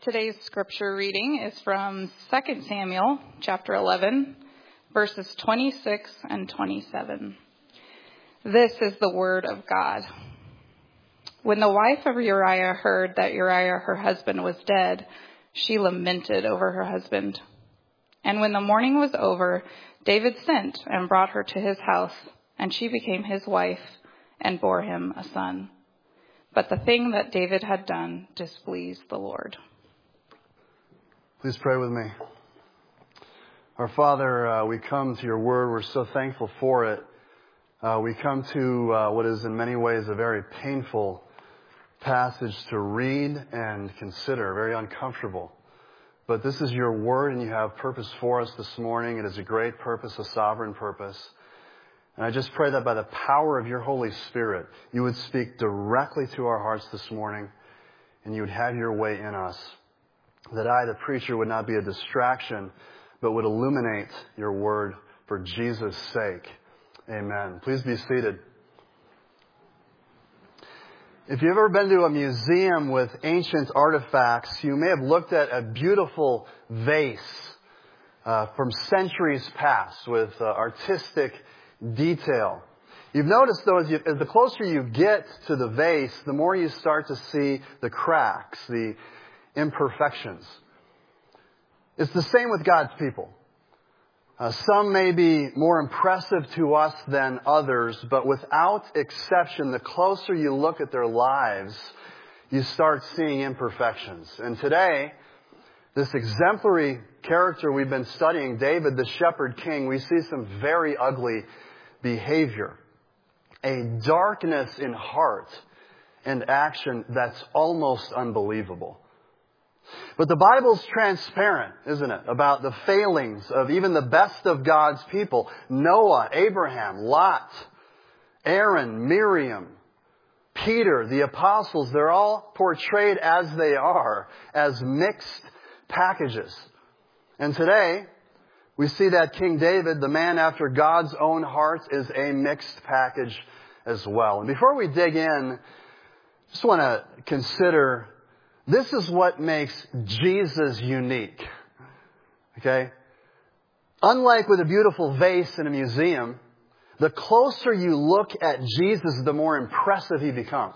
Today's scripture reading is from 2 Samuel chapter 11, verses 26 and 27. This is the word of God. When the wife of Uriah heard that Uriah, her husband, was dead, she lamented over her husband. And when the mourning was over, David sent and brought her to his house, and she became his wife and bore him a son. But the thing that David had done displeased the Lord. Please pray with me. Our Father, we come to your word. We're so thankful for it. We come to what is in many ways a very painful passage to read and consider, very uncomfortable. But this is your word and you have purpose for us this morning. It is a great purpose, a sovereign purpose. And I just pray that by the power of your Holy Spirit, you would speak directly to our hearts this morning and you would have your way in us. That I, the preacher, would not be a distraction, but would illuminate your word for Jesus' sake. Amen. Please be seated. If you've ever been to a museum with ancient artifacts, you may have looked at a beautiful vase from centuries past with artistic detail. You've noticed, though, as the closer you get to the vase, the more you start to see the cracks, the imperfections. It's the same with God's people. Some may be more impressive to us than others, but without exception, the closer you look at their lives, you start seeing imperfections. And today, this exemplary character we've been studying, David, the shepherd king, we see some very ugly behavior. A darkness in heart and action that's almost unbelievable. But the Bible's transparent, isn't it, about the failings of even the best of God's people. Noah, Abraham, Lot, Aaron, Miriam, Peter, the apostles, they're all portrayed as they are, as mixed packages. And today, we see that King David, the man after God's own heart, is a mixed package as well. And before we dig in, I just want to consider this is what makes Jesus unique. Okay? Unlike with a beautiful vase in a museum, the closer you look at Jesus, the more impressive he becomes.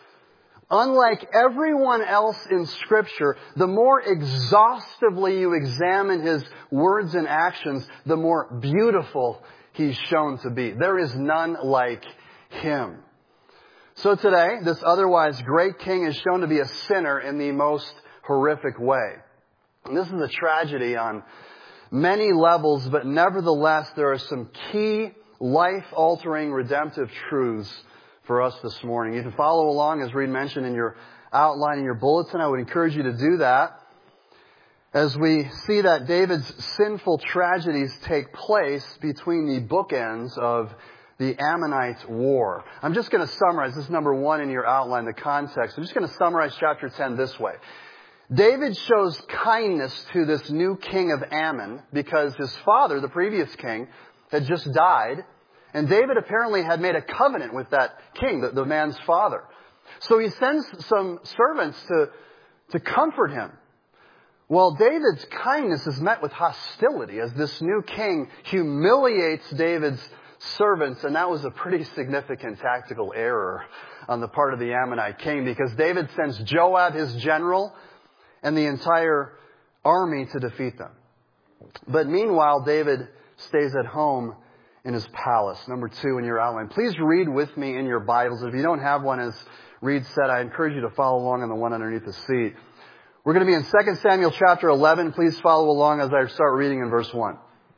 Unlike everyone else in Scripture, the more exhaustively you examine his words and actions, the more beautiful he's shown to be. There is none like him. So today, this otherwise great king is shown to be a sinner in the most horrific way. And this is a tragedy on many levels, but nevertheless, there are some key life-altering redemptive truths for us this morning. You can follow along, as Reed mentioned in your outline in your bulletin. I would encourage you to do that as we see that David's sinful tragedies take place between the bookends of the Ammonite war. I'm just going to summarize. This is number one in your outline, the context. I'm just going to summarize chapter 10 this way. David shows kindness to this new king of Ammon because his father, the previous king, had just died. And David apparently had made a covenant with that king, the man's father. So he sends some servants to comfort him. Well, David's kindness is met with hostility as this new king humiliates David's servants, and that was a pretty significant tactical error on the part of the Ammonite king because David sends Joab, his general, and the entire army to defeat them. But meanwhile, David stays at home in his palace. Number two in your outline. Please read with me in your Bibles. If you don't have one, as Reed said, I encourage you to follow along on the one underneath the seat. We're going to be in 2 Samuel chapter 11. Please follow along as I start reading in verse 1.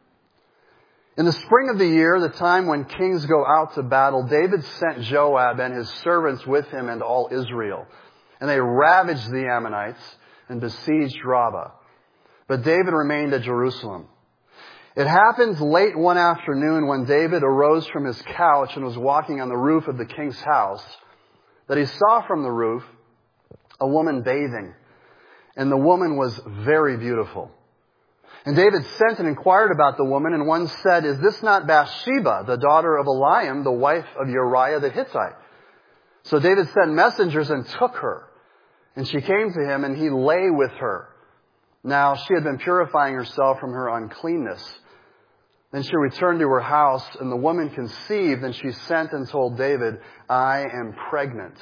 In the spring of the year, the time when kings go out to battle, David sent Joab and his servants with him and all Israel. And they ravaged the Ammonites and besieged Rabbah. But David remained at Jerusalem. It happened late one afternoon when David arose from his couch and was walking on the roof of the king's house, that he saw from the roof a woman bathing. And the woman was very beautiful. And David sent and inquired about the woman, and one said, "Is this not Bathsheba, the daughter of Eliam, the wife of Uriah the Hittite?" So David sent messengers and took her. And she came to him, and he lay with her. Now she had been purifying herself from her uncleanness. Then she returned to her house, and the woman conceived, and she sent and told David, I am pregnant.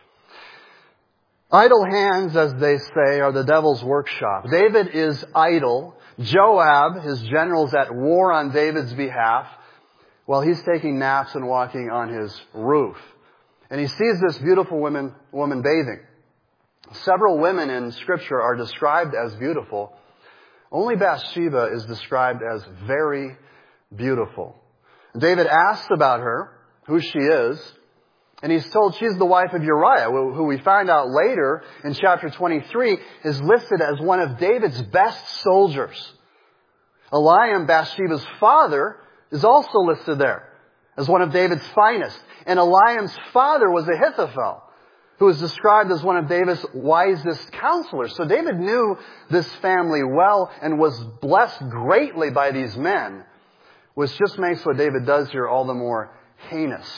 Idle hands, as they say, are the devil's workshop. David is idle. Joab, his general, is at war on David's behalf, while he's taking naps and walking on his roof. And he sees this beautiful woman bathing. Several women in Scripture are described as beautiful. Only Bathsheba is described as very beautiful. David asks about her, who she is, and he's told she's the wife of Uriah, who we find out later in chapter 23 is listed as one of David's best soldiers. Eliam, Bathsheba's father, is also listed there as one of David's finest. And Eliam's father was Ahithophel, who is described as one of David's wisest counselors. So David knew this family well and was blessed greatly by these men, which just makes what David does here all the more heinous.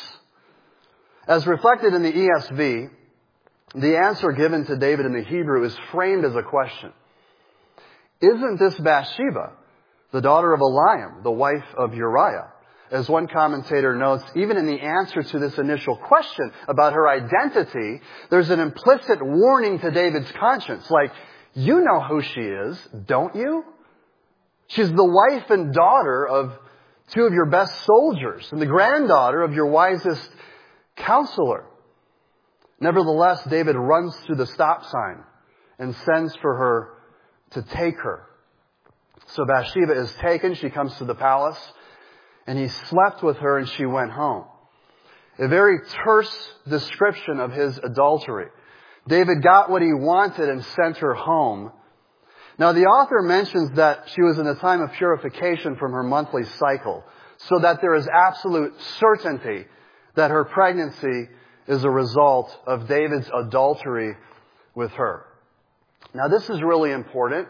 As reflected in the ESV, the answer given to David in the Hebrew is framed as a question. Isn't this Bathsheba, the daughter of Eliam, the wife of Uriah? As one commentator notes, even in the answer to this initial question about her identity, there's an implicit warning to David's conscience. Like, you know who she is, don't you? She's the wife and daughter of two of your best soldiers and the granddaughter of your wisest counselor. Nevertheless, David runs through the stop sign and sends for her to take her. So Bathsheba is taken. She comes to the palace. And he slept with her and she went home. A very terse description of his adultery. David got what he wanted and sent her home. Now the author mentions that she was in a time of purification from her monthly cycle, so that there is absolute certainty that her pregnancy is a result of David's adultery with her. Now this is really important,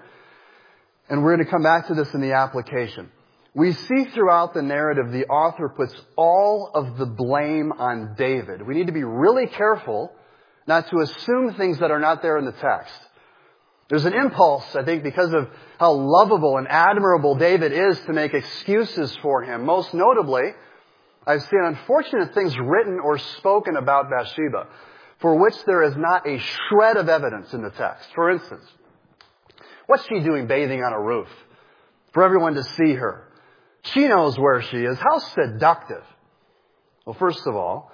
and we're going to come back to this in the application. We see throughout the narrative the author puts all of the blame on David. We need to be really careful not to assume things that are not there in the text. There's an impulse, I think, because of how lovable and admirable David is, to make excuses for him. Most notably, I've seen unfortunate things written or spoken about Bathsheba, for which there is not a shred of evidence in the text. For instance, what's she doing bathing on a roof for everyone to see her? She knows where she is. How seductive. Well, first of all,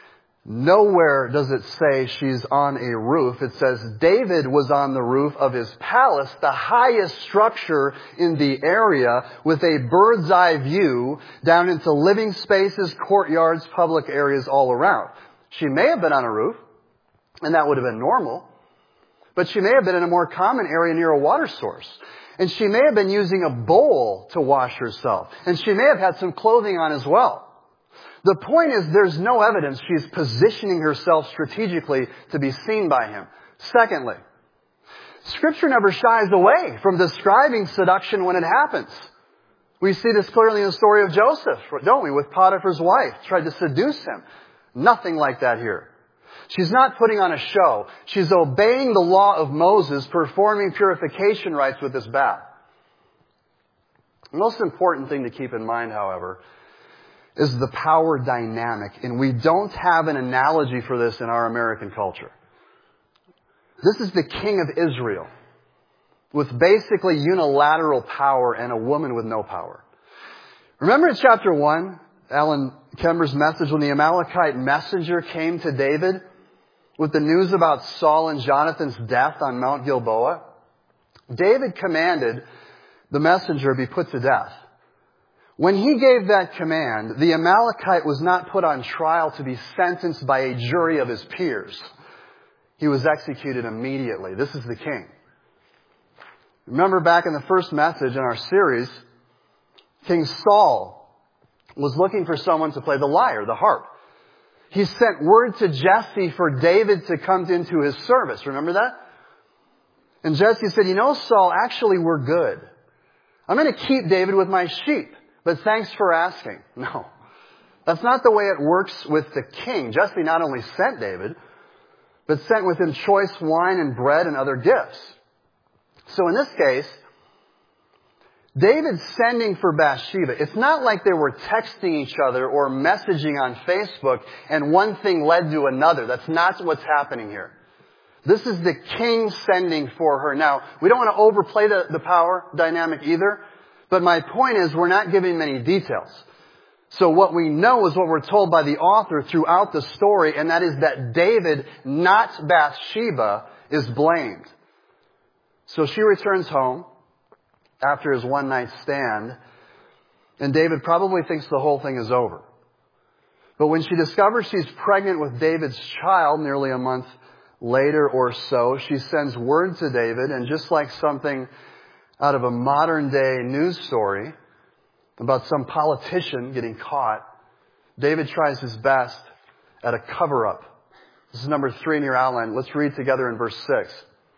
nowhere does it say she's on a roof. It says David was on the roof of his palace, the highest structure in the area, with a bird's eye view down into living spaces, courtyards, public areas all around. She may have been on a roof, and that would have been normal, but she may have been in a more common area near a water source. And she may have been using a bowl to wash herself. And she may have had some clothing on as well. The point is, there's no evidence she's positioning herself strategically to be seen by him. Secondly, Scripture never shies away from describing seduction when it happens. We see this clearly in the story of Joseph, don't we? With Potiphar's wife, tried to seduce him. Nothing like that here. She's not putting on a show. She's obeying the law of Moses, performing purification rites with this bath. The most important thing to keep in mind, however, is the power dynamic. And we don't have an analogy for this in our American culture. This is the king of Israel, with basically unilateral power and a woman with no power. Remember in chapter 1, Alan Kember's message, when the Amalekite messenger came to David with the news about Saul and Jonathan's death on Mount Gilboa? David commanded the messenger be put to death. When he gave that command, the Amalekite was not put on trial to be sentenced by a jury of his peers. He was executed immediately. This is the king. Remember back in the first message in our series, King Saul was looking for someone to play the lyre, the harp. He sent word to Jesse for David to come into his service. Remember that? And Jesse said, you know, Saul, actually we're good. I'm going to keep David with my sheep, but thanks for asking. No, that's not the way it works with the king. Jesse not only sent David, but sent with him choice wine and bread and other gifts. So in this case, David's sending for Bathsheba. It's not like they were texting each other or messaging on Facebook and one thing led to another. That's not what's happening here. This is the king sending for her. Now, we don't want to overplay the power dynamic either, but my point is we're not giving many details. So what we know is what we're told by the author throughout the story, and that is that David, not Bathsheba, is blamed. So she returns home after his one-night stand, and David probably thinks the whole thing is over. But when she discovers she's pregnant with David's child nearly a month later or so, she sends word to David, and just like something out of a modern-day news story about some politician getting caught, David tries his best at a cover-up. This is number 3 in your outline. Let's read together in verse 6.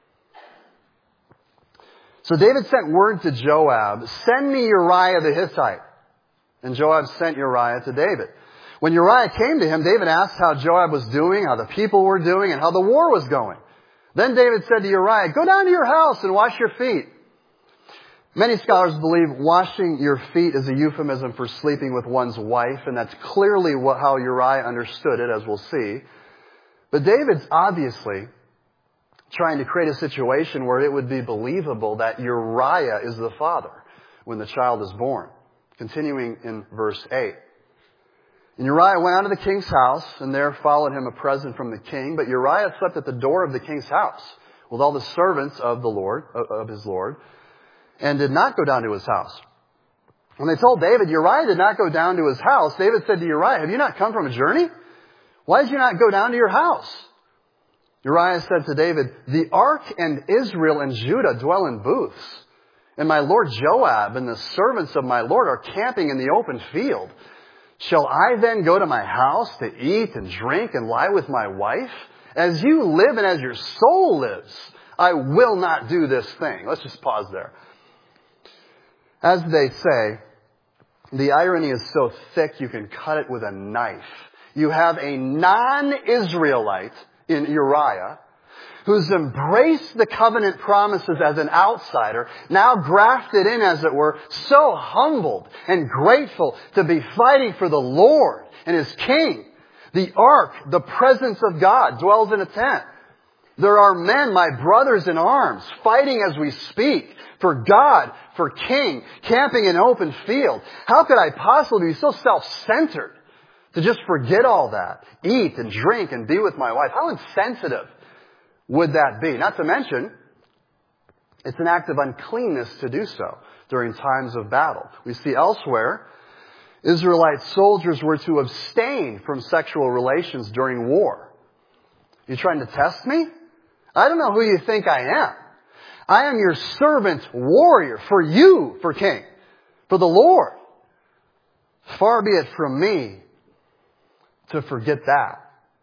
So David sent word to Joab, "Send me Uriah the Hittite." And Joab sent Uriah to David. When Uriah came to him, David asked how Joab was doing, how the people were doing, and how the war was going. Then David said to Uriah, "Go down to your house and wash your feet." Many scholars believe washing your feet is a euphemism for sleeping with one's wife, and that's clearly how Uriah understood it, as we'll see. But David's obviously trying to create a situation where it would be believable that Uriah is the father when the child is born. Continuing in verse 8. And Uriah went out of the king's house, and there followed him a present from the king. But Uriah slept at the door of the king's house with all the servants of his lord, and did not go down to his house. When they told David Uriah did not go down to his house, David said to Uriah, "Have you not come from a journey? Why did you not go down to your house?" Uriah said to David, "The ark and Israel and Judah dwell in booths, and my lord Joab and the servants of my lord are camping in the open field. Shall I then go to my house to eat and drink and lie with my wife? As you live and as your soul lives, I will not do this thing." Let's just pause there. As they say, the irony is so thick you can cut it with a knife. You have a non-Israelite in Uriah, who's embraced the covenant promises as an outsider, now grafted in, as it were, so humbled and grateful to be fighting for the Lord and His King. The ark, the presence of God, dwells in a tent. There are men, my brothers in arms, fighting as we speak for God, for King, camping in an open field. How could I possibly be so self-centered to just forget all that, eat and drink and be with my wife? How insensitive would that be? Not to mention, it's an act of uncleanness to do so during times of battle. We see elsewhere, Israelite soldiers were to abstain from sexual relations during war. You trying to test me? I don't know who you think I am. I am your servant warrior for you, for King, for the Lord. Far be it from me to forget that.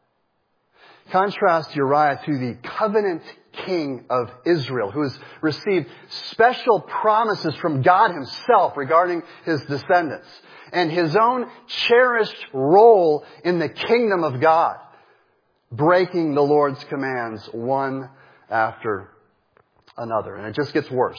Contrast Uriah to the covenant king of Israel, who has received special promises from God Himself regarding his descendants and his own cherished role in the kingdom of God, breaking the Lord's commands one after another. And it just gets worse.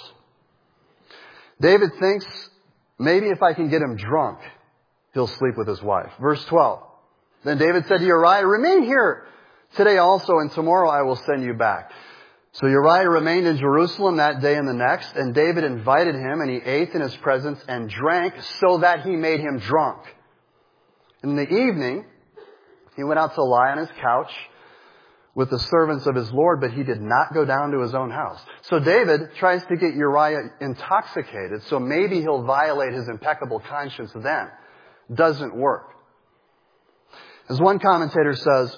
David thinks, maybe if I can get him drunk, he'll sleep with his wife. Verse 12. Then David said to Uriah, "Remain here today also, and tomorrow I will send you back." So Uriah remained in Jerusalem that day and the next, and David invited him, and he ate in his presence and drank so that he made him drunk. In the evening, he went out to lie on his couch with the servants of his Lord, but he did not go down to his own house. So David tries to get Uriah intoxicated, so maybe he'll violate his impeccable conscience then. Doesn't work. As one commentator says,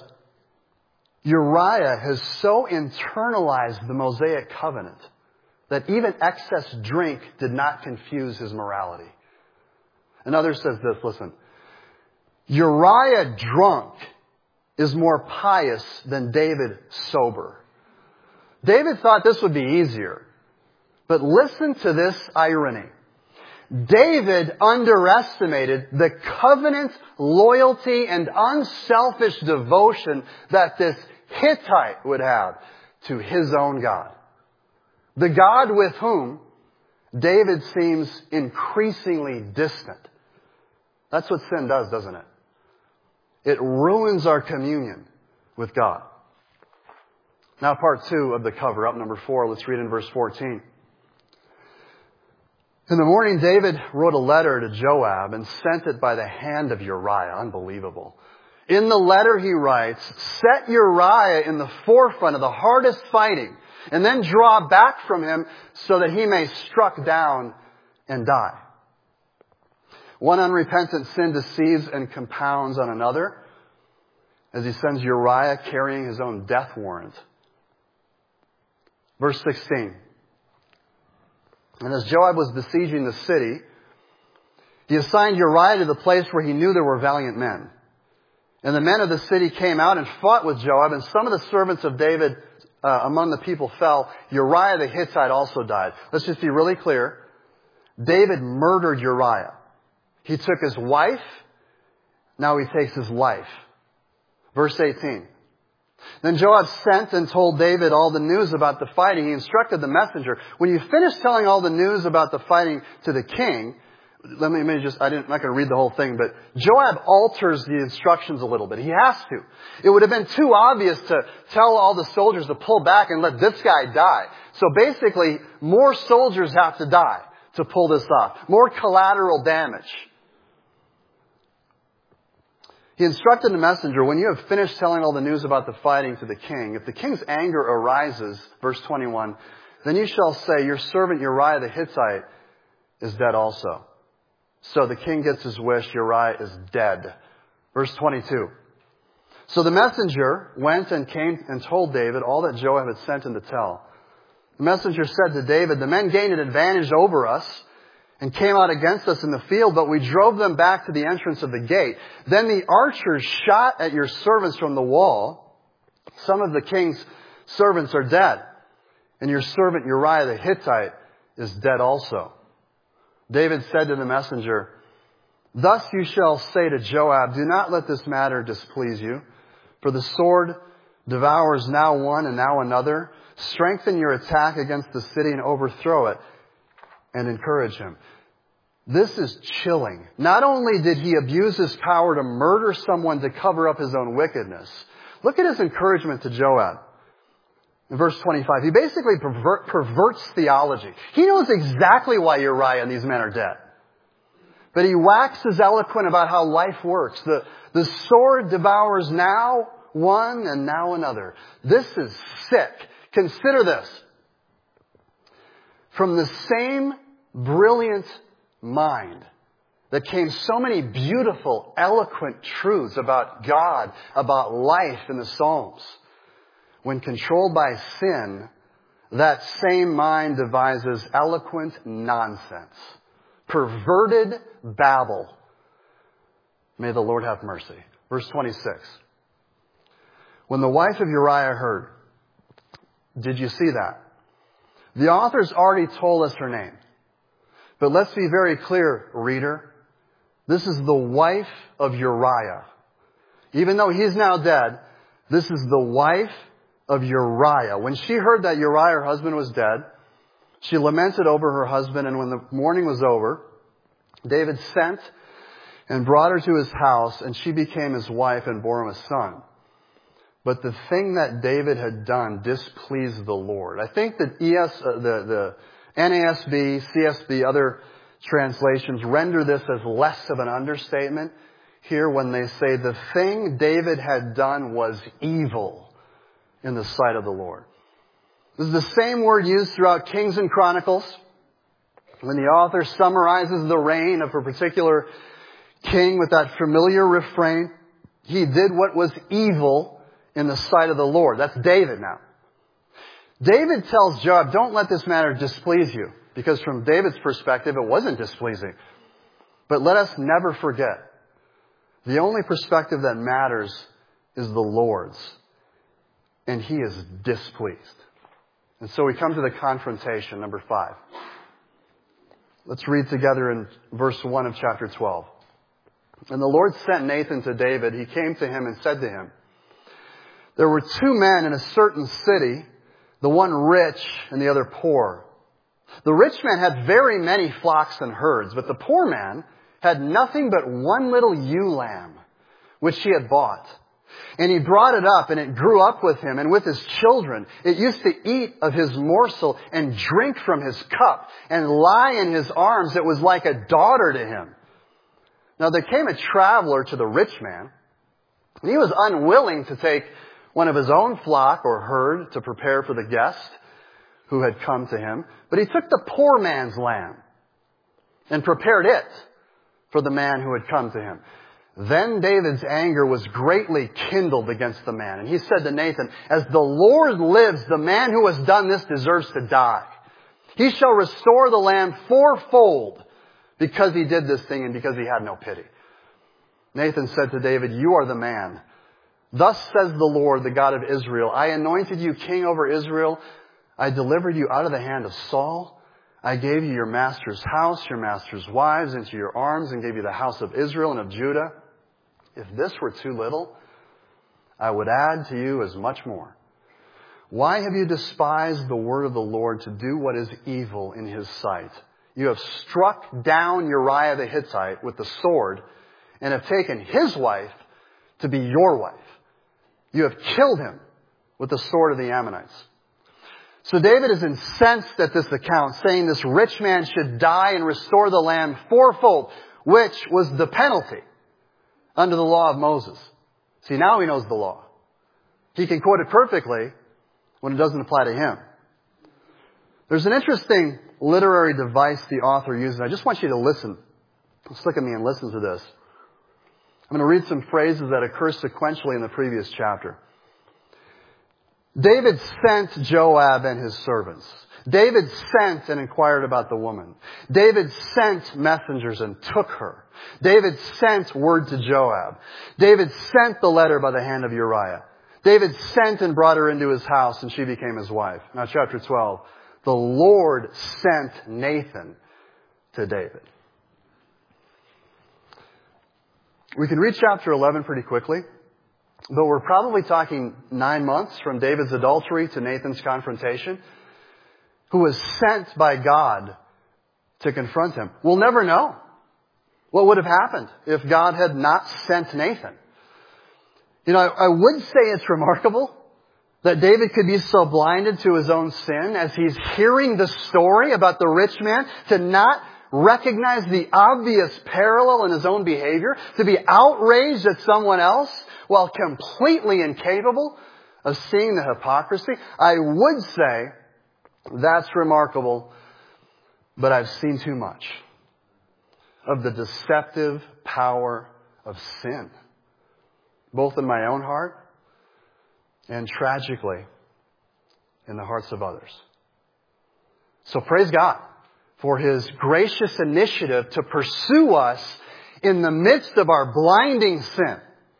Uriah has so internalized the Mosaic covenant that even excess drink did not confuse his morality. Another says this, listen, Uriah drunk is more pious than David sober. David thought this would be easier. But listen to this irony. David underestimated the covenant loyalty and unselfish devotion that this Hittite would have to his own God. The God with whom David seems increasingly distant. That's what sin does, doesn't it? It ruins our communion with God. Now part 2 of the cover-up, number 4. Let's read in verse 14. In the morning, David wrote a letter to Joab and sent it by the hand of Uriah. Unbelievable. In the letter he writes, set Uriah in the forefront of the hardest fighting, and then draw back from him so that he may struck down and die. One unrepentant sin deceives and compounds on another as he sends Uriah carrying his own death warrant. Verse 16. And as Joab was besieging the city, he assigned Uriah to the place where he knew there were valiant men. And the men of the city came out and fought with Joab, and some of the servants of David among the people fell. Uriah the Hittite also died. Let's just be really clear. David murdered Uriah. He took his wife. Now he takes his life. Verse 18. Then Joab sent and told David all the news about the fighting. He instructed the messenger, when you finish telling all the news about the fighting to the king, I'm not going to read the whole thing, but Joab alters the instructions a little bit. He has to. It would have been too obvious to tell all the soldiers to pull back and let this guy die. So basically, more soldiers have to die to pull this off. More collateral damage. He instructed the messenger, when you have finished telling all the news about the fighting to the king, if the king's anger arises, verse 21, then you shall say, your servant Uriah the Hittite is dead also. So the king gets his wish, Uriah is dead. Verse 22. So the messenger went and came and told David all that Joab had sent him to tell. The messenger said to David, the men gained an advantage over us and came out against us in the field, but we drove them back to the entrance of the gate. Then the archers shot at your servants from the wall. Some of the king's servants are dead, and your servant Uriah the Hittite is dead also. David said to the messenger, thus you shall say to Joab, do not let this matter displease you, for the sword devours now one and now another. Strengthen your attack against the city and overthrow it, and encourage him. This is chilling. Not only did he abuse his power to murder someone to cover up his own wickedness, look at his encouragement to Joab. In verse 25, he basically perverts theology. He knows exactly why Uriah and these men are dead. But he waxes eloquent about how life works. The sword devours now one and now another. This is sick. Consider this. From the same brilliant mind that came so many beautiful, eloquent truths about God, about life in the Psalms. When controlled by sin, that same mind devises eloquent nonsense. Perverted babble. May the Lord have mercy. Verse 26. When the wife of Uriah heard, did you see that? The author's already told us her name. But let's be very clear, reader. This is the wife of Uriah. Even though he's now dead, this is the wife of Uriah. When she heard that Uriah, her husband, was dead, she lamented over her husband, and when the mourning was over, David sent and brought her to his house, and she became his wife and bore him a son. But the thing that David had done displeased the Lord. I think that the NASB, CSB, other translations render this as less of an understatement here when they say the thing David had done was evil in the sight of the Lord. This is the same word used throughout Kings and Chronicles when the author summarizes the reign of a particular king with that familiar refrain, he did what was evil in the sight of the Lord. That's David now. David tells Joab, don't let this matter displease you, because from David's perspective, it wasn't displeasing. But let us never forget, the only perspective that matters is the Lord's, and he is displeased. And so we come to the confrontation, number 5. Let's read together in verse 1 of chapter 12. And the Lord sent Nathan to David. He came to him and said to him, There were two men in a certain city, the one rich and the other poor. The rich man had very many flocks and herds, but the poor man had nothing but one little ewe lamb, which he had bought. And he brought it up, and it grew up with him and with his children. It used to eat of his morsel and drink from his cup and lie in his arms. It was like a daughter to him. Now there came a traveler to the rich man, and he was unwilling to take one of his own flock or herd to prepare for the guest who had come to him. But he took the poor man's lamb and prepared it for the man who had come to him. Then David's anger was greatly kindled against the man. And he said to Nathan, "As the Lord lives, the man who has done this deserves to die. He shall restore the lamb fourfold because he did this thing and because he had no pity." Nathan said to David, "You are the man. Thus says the Lord, the God of Israel, I anointed you king over Israel. I delivered you out of the hand of Saul. I gave you your master's house, your master's wives into your arms, and gave you the house of Israel and of Judah. If this were too little, I would add to you as much more. Why have you despised the word of the Lord to do what is evil in his sight? You have struck down Uriah the Hittite with the sword and have taken his wife to be your wife. You have killed him with the sword of the Ammonites." So David is incensed at this account, saying this rich man should die and restore the lamb fourfold, which was the penalty under the law of Moses. See, now he knows the law. He can quote it perfectly when it doesn't apply to him. There's an interesting literary device the author uses. I just want you to listen. Just look at me and listen to this. I'm going to read some phrases that occur sequentially in the previous chapter. David sent Joab and his servants. David sent and inquired about the woman. David sent messengers and took her. David sent word to Joab. David sent the letter by the hand of Uriah. David sent and brought her into his house, and she became his wife. Now, chapter 12. The Lord sent Nathan to David. We can read chapter 11 pretty quickly, but we're probably talking 9 months from David's adultery to Nathan's confrontation, who was sent by God to confront him. We'll never know what would have happened if God had not sent Nathan. You know, I would say it's remarkable that David could be so blinded to his own sin as he's hearing the story about the rich man to not recognize the obvious parallel in his own behavior, to be outraged at someone else while completely incapable of seeing the hypocrisy. I would say that's remarkable, but I've seen too much of the deceptive power of sin, both in my own heart and tragically in the hearts of others. So praise God for his gracious initiative to pursue us in the midst of our blinding sin.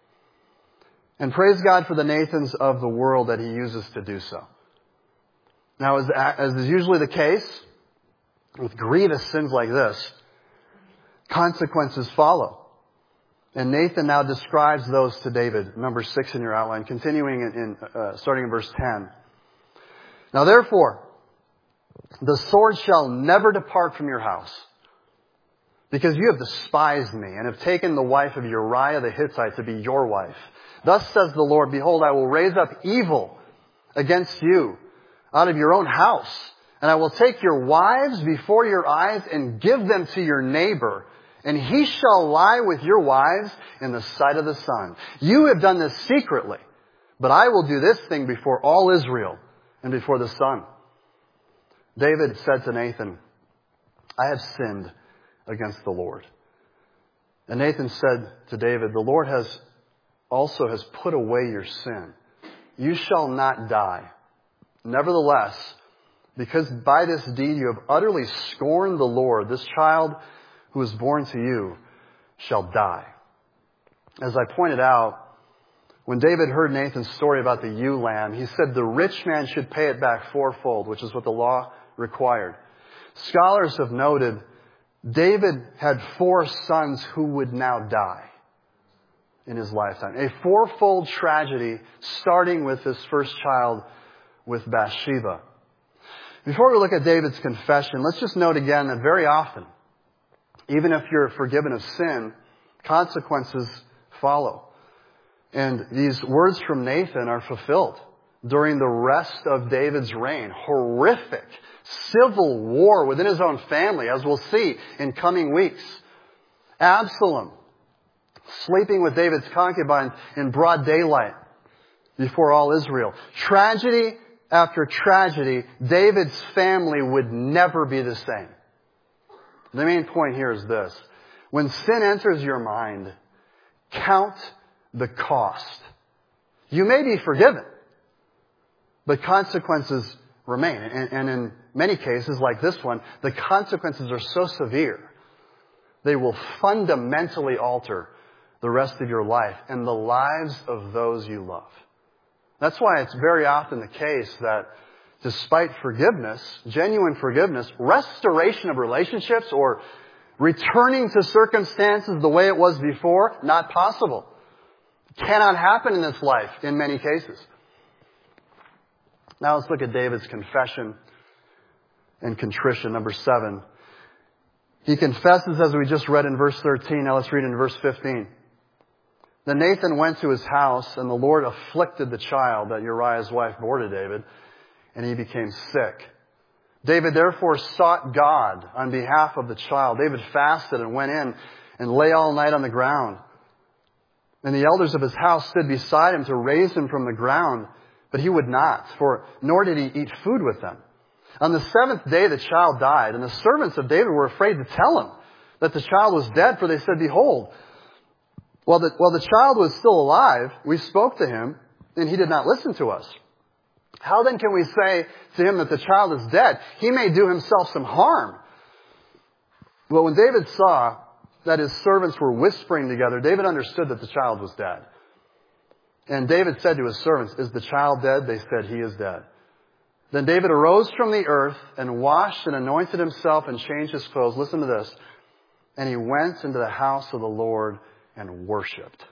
And praise God for the Nathans of the world that he uses to do so. Now, as is usually the case with grievous sins like this, consequences follow. And Nathan now describes those to David. Number 6 in your outline, continuing starting in verse 10. Now therefore, the sword shall never depart from your house, because you have despised me and have taken the wife of Uriah the Hittite to be your wife. Thus says the Lord, behold, I will raise up evil against you out of your own house, and I will take your wives before your eyes and give them to your neighbor, and he shall lie with your wives in the sight of the sun. You have done this secretly, but I will do this thing before all Israel and before the sun. David said to Nathan, I have sinned against the Lord. And Nathan said to David, the Lord has put away your sin. You shall not die. Nevertheless, because by this deed you have utterly scorned the Lord, this child who is born to you shall die. As I pointed out, when David heard Nathan's story about the ewe lamb, he said the rich man should pay it back fourfold, which is what the law required. Scholars have noted David had 4 sons who would now die. in his lifetime. A fourfold tragedy starting with his first child with Bathsheba. Before we look at David's confession, let's just note again that very often, even if you're forgiven of sin, consequences follow. And these words from Nathan are fulfilled during the rest of David's reign. Horrific civil war within his own family, as we'll see in coming weeks. Absalom sleeping with David's concubines in broad daylight before all Israel. Tragedy after tragedy, David's family would never be the same. The main point here is this. When sin enters your mind, count the cost. You may be forgiven, but consequences remain. And in many cases, like this one, the consequences are so severe, they will fundamentally alter the rest of your life and the lives of those you love. That's why it's very often the case that despite forgiveness, genuine forgiveness, restoration of relationships or returning to circumstances the way it was before, not possible. Cannot happen in this life in many cases. Now let's look at David's confession and contrition. Number 7. He confesses as we just read in verse 13. Now let's read in verse 15. Then Nathan went to his house, and the Lord afflicted the child that Uriah's wife bore to David, and he became sick. David therefore sought God on behalf of the child. David fasted and went in and lay all night on the ground. And the elders of his house stood beside him to raise him from the ground, but he would not, nor did he eat food with them. On the 7th day the child died, and the servants of David were afraid to tell him that the child was dead, for they said, "Behold, while the child was still alive, we spoke to him, and he did not listen to us. How then can we say to him that the child is dead? He may do himself some harm." Well, when David saw that his servants were whispering together, David understood that the child was dead. And David said to his servants, "Is the child dead?" They said, "He is dead." Then David arose from the earth and washed and anointed himself and changed his clothes. Listen to this. And he went into the house of the Lord and worshipped.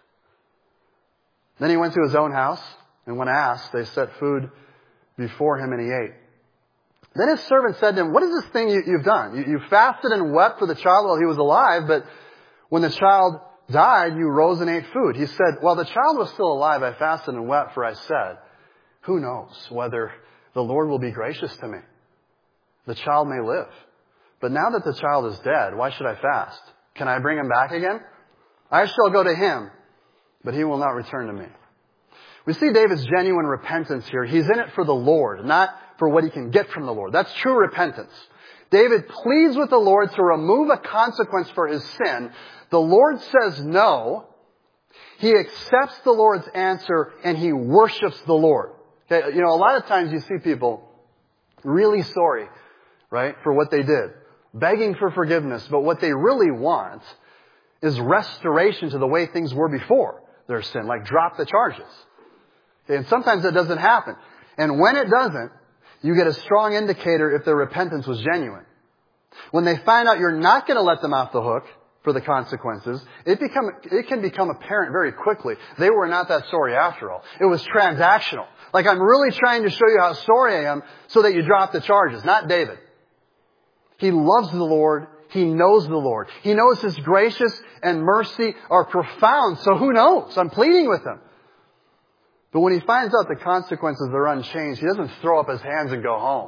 Then he went to his own house, and when asked, they set food before him, and he ate. Then his servant said to him, "What is this thing you've done? You fasted and wept for the child while he was alive, but when the child died, you rose and ate food." He said, "While the child was still alive, I fasted and wept, for I said, 'Who knows whether the Lord will be gracious to me? The child may live. But now that the child is dead, why should I fast? Can I bring him back again? I shall go to him, but he will not return to me.'" We see David's genuine repentance here. He's in it for the Lord, not for what he can get from the Lord. That's true repentance. David pleads with the Lord to remove a consequence for his sin. The Lord says no. He accepts the Lord's answer, and he worships the Lord. Okay, a lot of times you see people really sorry, right, for what they did, begging for forgiveness, but what they really want is restoration to the way things were before their sin, like drop the charges. Okay, and sometimes that doesn't happen. And when it doesn't, you get a strong indicator if their repentance was genuine. When they find out you're not going to let them off the hook for the consequences, it can become apparent very quickly. They were not that sorry after all. It was transactional. Like, I'm really trying to show you how sorry I am so that you drop the charges. Not David. He loves the Lord. He knows the Lord. He knows His gracious and mercy are profound. So who knows? I'm pleading with Him. But when he finds out the consequences are unchanged, he doesn't throw up his hands and go home.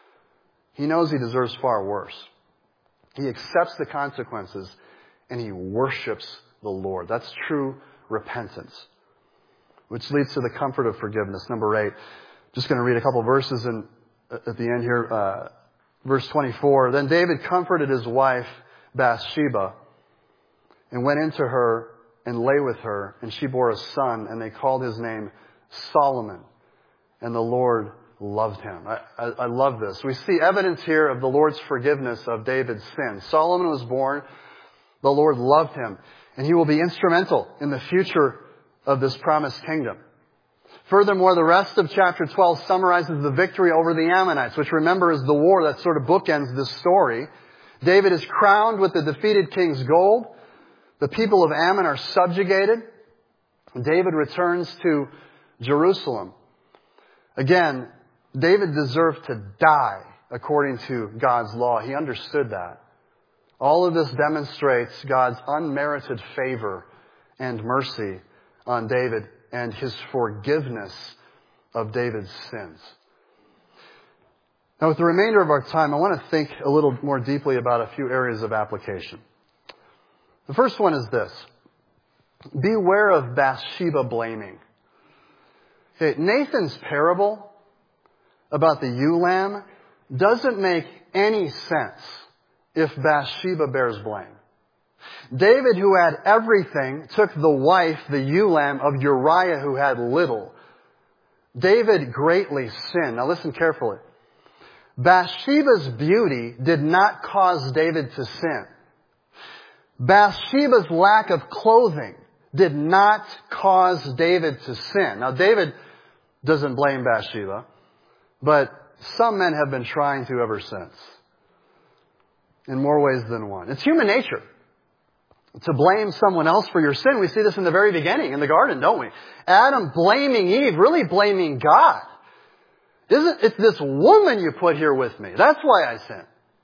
He knows he deserves far worse. He accepts the consequences and he worships the Lord. That's true repentance. Which leads to the comfort of forgiveness. Number 8. Just going to read a couple verses at the end here. Verse 24. Then David comforted his wife Bathsheba and went into her and lay with her, and she bore a son, and they called his name Solomon, and the Lord loved him. I love this. We see evidence here of the Lord's forgiveness of David's sin. Solomon was born. The Lord loved him, and he will be instrumental in the future of this promised kingdom. Furthermore, the rest of chapter 12 summarizes the victory over the Ammonites, which remember is the war that sort of bookends this story. David is crowned with the defeated king's gold. The people of Ammon are subjugated. David returns to Jerusalem. Again, David deserved to die according to God's law. He understood that. All of this demonstrates God's unmerited favor and mercy on David and his forgiveness of David's sins. Now, with the remainder of our time, I want to think a little more deeply about a few areas of application. The first one is this. Beware of Bathsheba blaming. Okay, Nathan's parable about the ewe lamb doesn't make any sense if Bathsheba bears blame. David, who had everything, took the wife, the ewe lamb, of Uriah, who had little. David greatly sinned. Now listen carefully. Bathsheba's beauty did not cause David to sin. Bathsheba's lack of clothing did not cause David to sin. Now, David doesn't blame Bathsheba, but some men have been trying to ever since, in more ways than one. It's human nature to blame someone else for your sin. We see this in the very beginning, in the garden, don't we? Adam blaming Eve, really blaming God. It's this woman you put here with me. That's why I sin.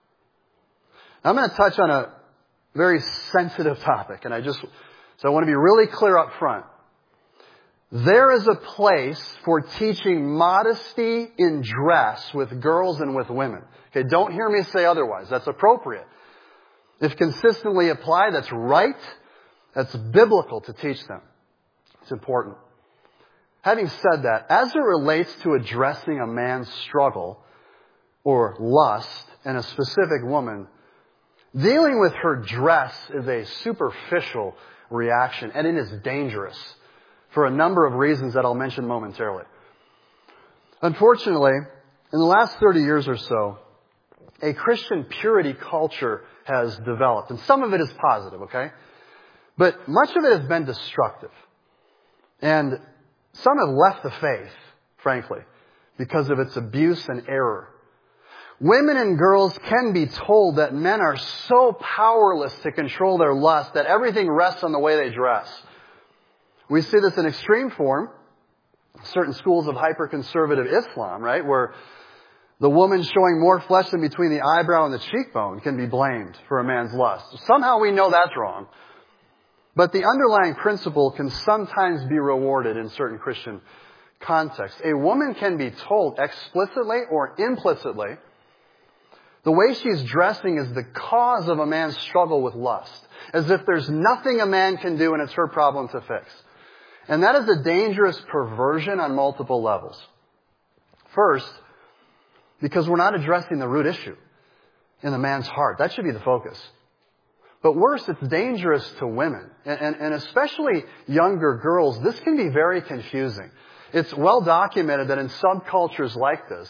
I'm going to touch on a very sensitive topic, and so I want to be really clear up front. There is a place for teaching modesty in dress with girls and with women. Okay, don't hear me say otherwise. That's appropriate. If consistently applied, that's right. That's biblical to teach them. It's important. Having said that, as it relates to addressing a man's struggle or lust in a specific woman, dealing with her dress is a superficial reaction, and it is dangerous for a number of reasons that I'll mention momentarily. Unfortunately, in the last 30 years or so, a Christian purity culture has developed, and some of it is positive, okay? But much of it has been destructive. And some have left the faith, frankly, because of its abuse and error. Women and girls can be told that men are so powerless to control their lust that everything rests on the way they dress. We see this in extreme form, certain schools of hyper-conservative Islam, right, where the woman showing more flesh than between the eyebrow and the cheekbone can be blamed for a man's lust. Somehow we know that's wrong. But the underlying principle can sometimes be rewarded in certain Christian contexts. A woman can be told explicitly or implicitly the way she's dressing is the cause of a man's struggle with lust, as if there's nothing a man can do and it's her problem to fix. And that is a dangerous perversion on multiple levels. First, because we're not addressing the root issue in the man's heart. That should be the focus. But worse, it's dangerous to women, and especially younger girls. This can be very confusing. It's well documented that in subcultures like this,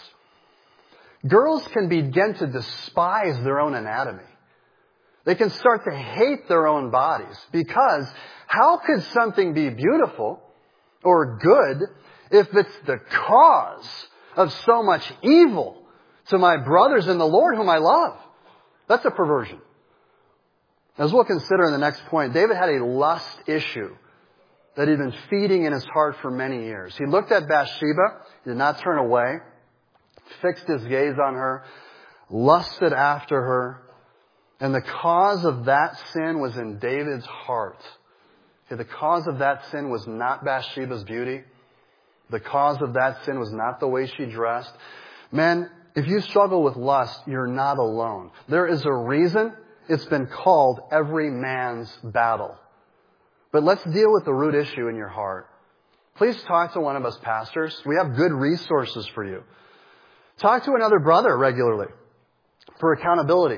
girls can begin to despise their own anatomy. They can start to hate their own bodies because how could something be beautiful or good if it's the cause of so much evil to my brothers in the Lord whom I love? That's a perversion. As we'll consider in the next point, David had a lust issue that he'd been feeding in his heart for many years. He looked at Bathsheba, did not turn away, fixed his gaze on her, lusted after her, and the cause of that sin was in David's heart. Okay, the cause of that sin was not Bathsheba's beauty. The cause of that sin was not the way she dressed. Men, if you struggle with lust, you're not alone. There is a reason it's been called every man's battle. But let's deal with the root issue in your heart. Please talk to one of us pastors. We have good resources for you. Talk to another brother regularly for accountability.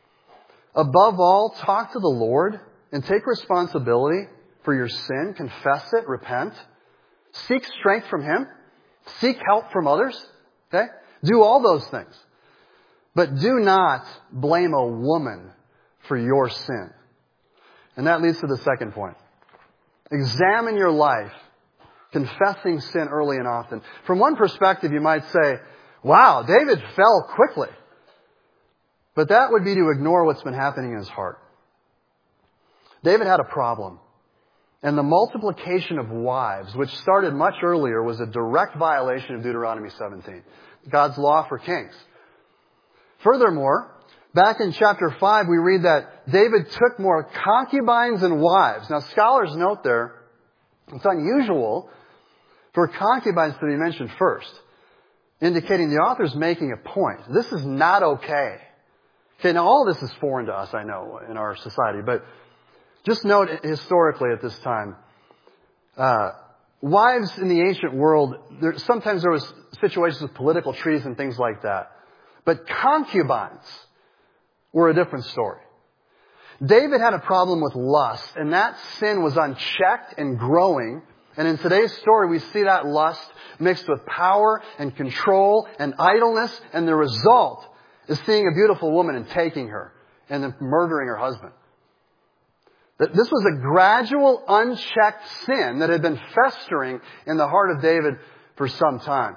Above all, talk to the Lord and take responsibility for your sin. Confess it, repent. Seek strength from Him. Seek help from others. Okay? Do all those things. But do not blame a woman for your sin. And that leads to the second point. Examine your life, confessing sin early and often. From one perspective, you might say, wow, David fell quickly. But that would be to ignore what's been happening in his heart. David had a problem. and the multiplication of wives, which started much earlier, was a direct violation of Deuteronomy 17, God's law for kings. Furthermore, back in chapter 5, we read that David took more concubines and wives. Now, scholars note there, it's unusual for concubines to be mentioned first, indicating the author's making a point. This is not okay. Okay, now all this is foreign to us, I know, in our society, but just note historically at this time, wives in the ancient world, sometimes there was situations with political treaties and things like that. But concubines were a different story. David had a problem with lust, and that sin was unchecked and growing. And in today's story, we see that lust mixed with power and control and idleness, and the result is seeing a beautiful woman and taking her and then murdering her husband. This was a gradual, unchecked sin that had been festering in the heart of David for some time.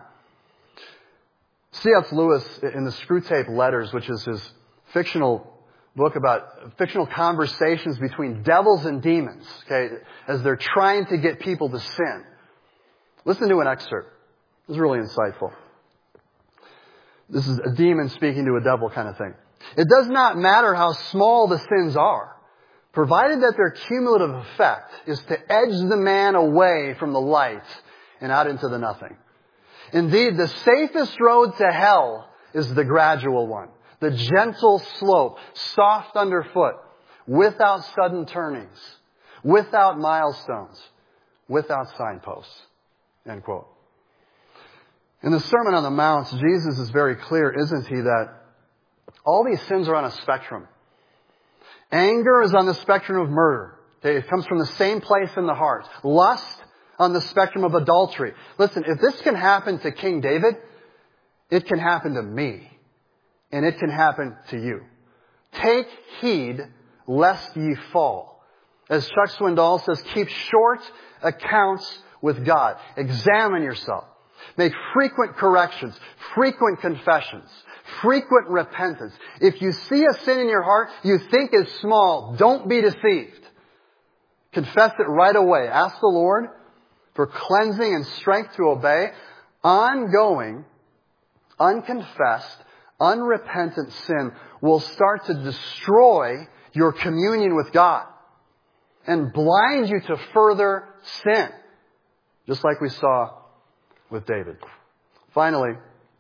C.S. Lewis, in the Screwtape Letters, which is his fictional book about fictional conversations between devils and demons, okay, as they're trying to get people to sin. Listen to an excerpt. This is really insightful. This is a demon speaking to a devil kind of thing. It does not matter how small the sins are, provided that their cumulative effect is to edge the man away from the light and out into the nothing. Indeed, the safest road to hell is the gradual one, the gentle slope, soft underfoot, without sudden turnings, without milestones, without signposts. End quote. In the Sermon on the Mount, Jesus is very clear, isn't he, that all these sins are on a spectrum. Anger is on the spectrum of murder. It comes from the same place in the heart. Lust on the spectrum of adultery. Listen, if this can happen to King David, it can happen to me. And it can happen to you. Take heed lest ye fall. As Chuck Swindoll says, keep short accounts with God. Examine yourself. Make frequent corrections, frequent confessions, frequent repentance. If you see a sin in your heart you think is small, don't be deceived. Confess it right away. Ask the Lord for cleansing and strength to obey. Ongoing, unconfessed, unrepentant sin will start to destroy your communion with God and blind you to further sin, just like we saw with David. Finally,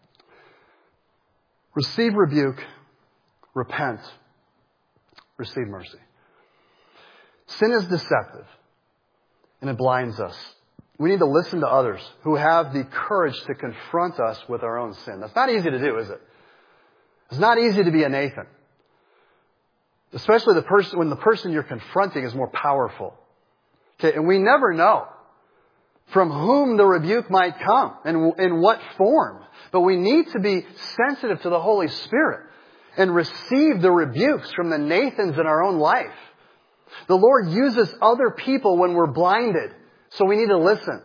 receive rebuke, repent, receive mercy. Sin is deceptive, and it blinds us. We need to listen to others who have the courage to confront us with our own sin. That's not easy to do, is it? It's not easy to be a Nathan. Especially when the person you're confronting is more powerful. Okay, and we never know from whom the rebuke might come and in what form. But we need to be sensitive to the Holy Spirit and receive the rebukes from the Nathans in our own life. The Lord uses other people when we're blinded, so we need to listen.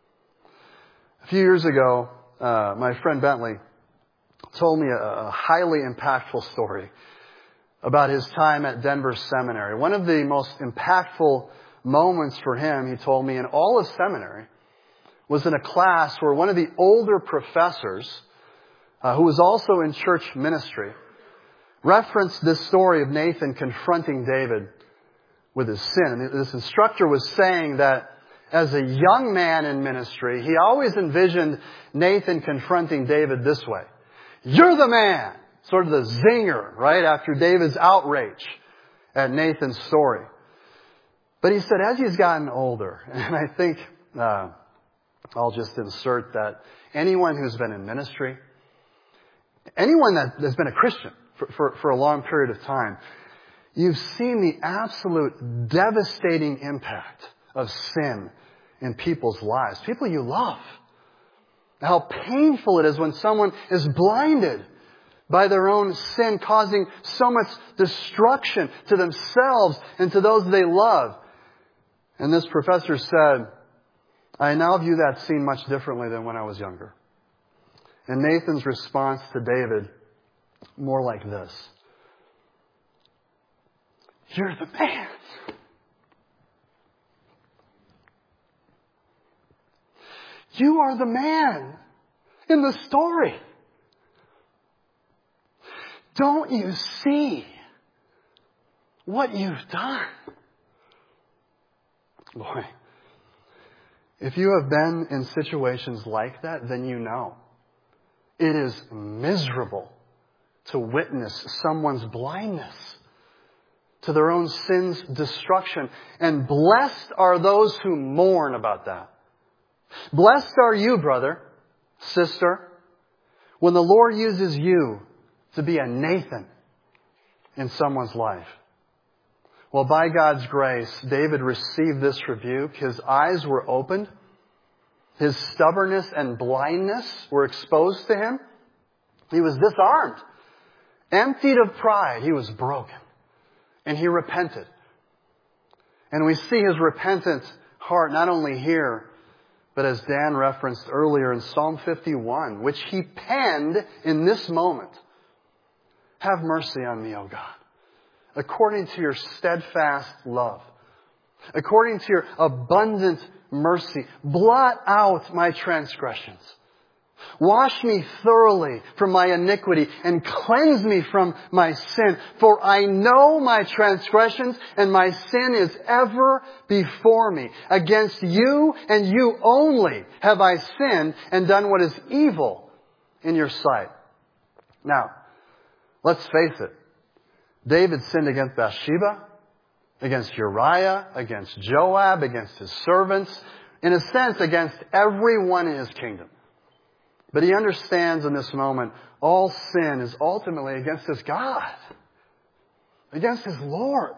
A few years ago, my friend Bentley told me a highly impactful story about his time at Denver Seminary. One of the most impactful moments for him, he told me, in all of seminary, was in a class where one of the older professors, who was also in church ministry, referenced this story of Nathan confronting David with his sin. And this instructor was saying that as a young man in ministry, he always envisioned Nathan confronting David this way. You're the man! Sort of the zinger, right, after David's outrage at Nathan's story. But he said as he's gotten older, and I think I'll just insert that anyone who's been in ministry, anyone that has been a Christian for a long period of time, you've seen the absolute devastating impact of sin in people's lives. People you love. How painful it is when someone is blinded by their own sin, causing so much destruction to themselves and to those they love. And this professor said, I now view that scene much differently than when I was younger. And Nathan's response to David, more like this. You're the man. You are the man in the story. Don't you see what you've done? Boy, if you have been in situations like that, then you know. It is miserable to witness someone's blindness to their own sin's destruction. And blessed are those who mourn about that. Blessed are you, brother, sister, when the Lord uses you to be a Nathan in someone's life. Well, by God's grace, David received this rebuke. His eyes were opened. His stubbornness and blindness were exposed to him. He was disarmed. Emptied of pride, he was broken. And he repented. And we see his repentant heart not only here, but as Dan referenced earlier in Psalm 51, which he penned in this moment. Have mercy on me, O God, according to your steadfast love, according to your abundant mercy. Blot out my transgressions. Wash me thoroughly from my iniquity and cleanse me from my sin. For I know my transgressions and my sin is ever before me. Against you and you only have I sinned and done what is evil in your sight. Now, let's face it. David sinned against Bathsheba, against Uriah, against Joab, against his servants, in a sense against everyone in his kingdom. But he understands in this moment, all sin is ultimately against his God, against his Lord,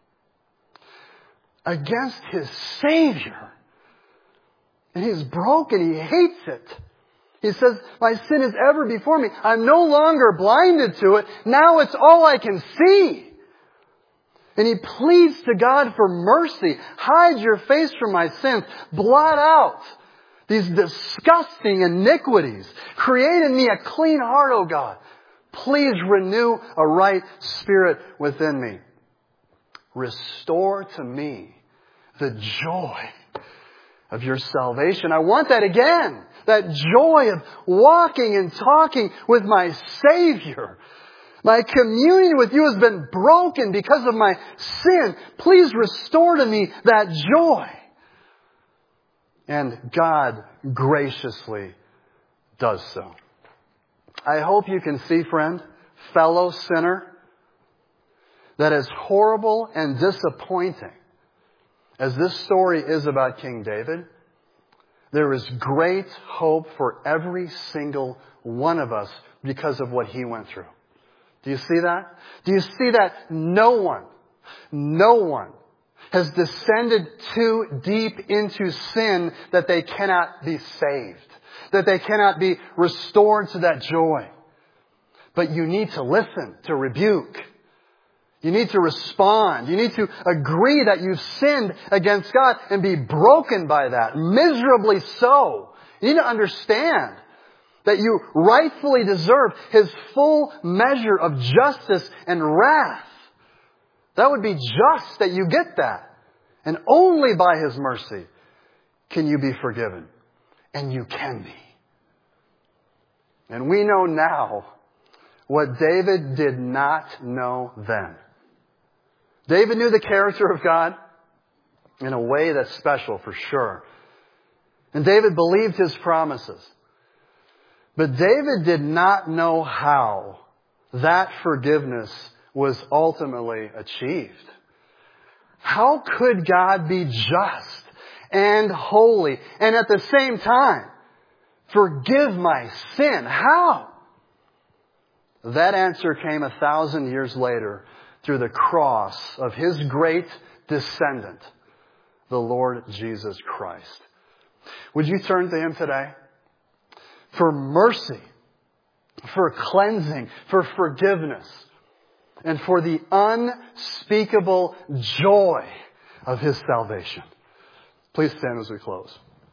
against his Savior. And he's broken. He hates it. He says, my sin is ever before me. I'm no longer blinded to it. Now it's all I can see. And he pleads to God for mercy. Hide your face from my sins. Blot out these disgusting iniquities. Create in me a clean heart, O God. Please renew a right spirit within me. Restore to me the joy of your salvation. I want that again. That joy of walking and talking with my Savior. My communion with you has been broken because of my sin. Please restore to me that joy. And God graciously does so. I hope you can see, friend, fellow sinner, that as horrible and disappointing as this story is about King David, there is great hope for every single one of us because of what he went through. Do you see that? Do you see that no one has descended too deep into sin that they cannot be saved, that they cannot be restored to that joy? But you need to listen to rebuke. You need to respond. You need to agree that you've sinned against God and be broken by that, miserably so. You need to understand that you rightfully deserve His full measure of justice and wrath. That would be just that you get that. And only by His mercy can you be forgiven. And you can be. And we know now what David did not know then. David knew the character of God in a way that's special for sure. And David believed His promises. But David did not know how that forgiveness was ultimately achieved. How could God be just and holy and at the same time forgive my sin? How? That answer came 1,000 years later through the cross of His great descendant, the Lord Jesus Christ. Would you turn to Him today? For mercy, for cleansing, for forgiveness, and for the unspeakable joy of His salvation. Please stand as we close.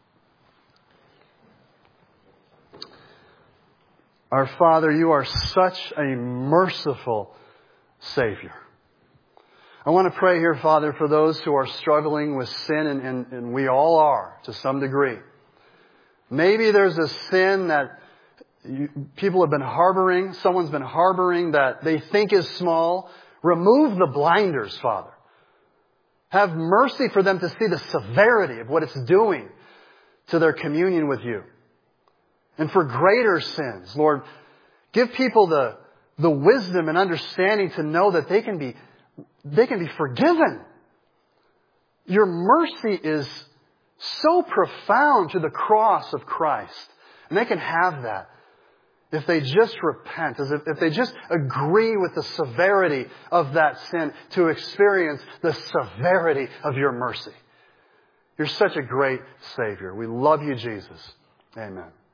Our Father, You are such a merciful Savior. I want to pray here, Father, for those who are struggling with sin, and we all are to some degree. Maybe there's a sin that people have been harboring, someone's been harboring that they think is small. Remove the blinders, Father. Have mercy for them to see the severity of what it's doing to their communion with you. And for greater sins, Lord, give people the wisdom and understanding to know that they can be forgiven. Your mercy is so profound to the cross of Christ. And they can have that if they just repent, if they just agree with the severity of that sin to experience the severity of your mercy. You're such a great Savior. We love you, Jesus. Amen.